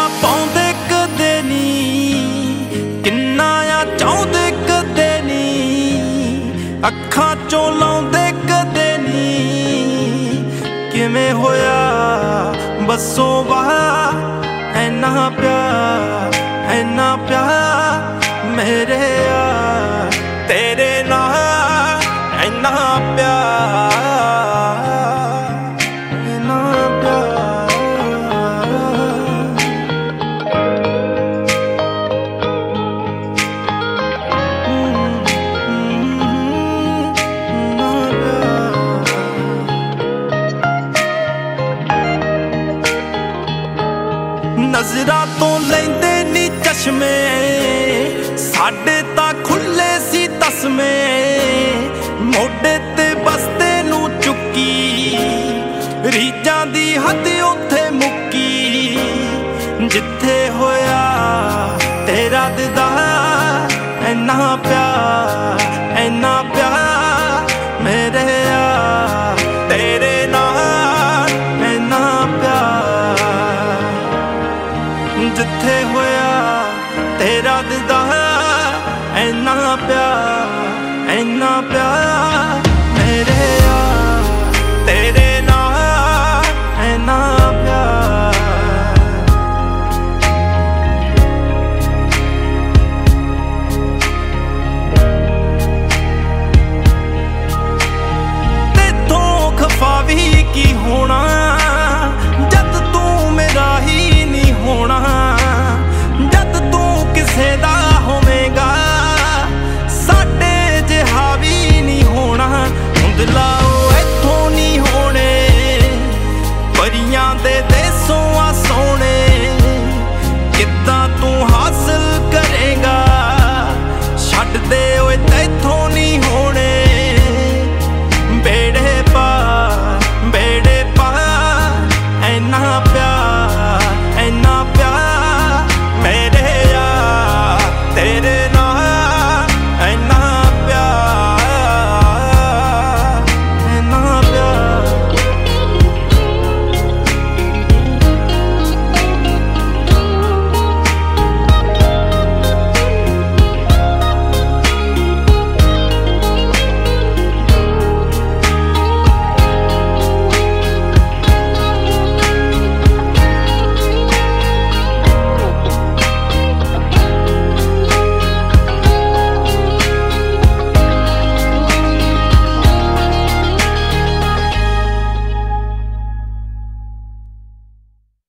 पाउंदे कदे नी, किन्ना आ चाहुंदे कदे नी, अखां चों लाउंदे कदे नी। किवें होया बसों बाहर ऐना प्यार मेरे यार तेरे नाल ऐना प्यार। नज़रां तो लैंदे नी चश्मे, साडे तां खुले सी तस्मे। मोढे ते बसते नू चुक्की, रीजां दी हद उत्थे मुक्की। जिथे होया तेरा दीदार ऐना प्यार मेरे यार तेरे नाल ऐना प्यार। जिथे होया तेरा दीदार ऐना प्यार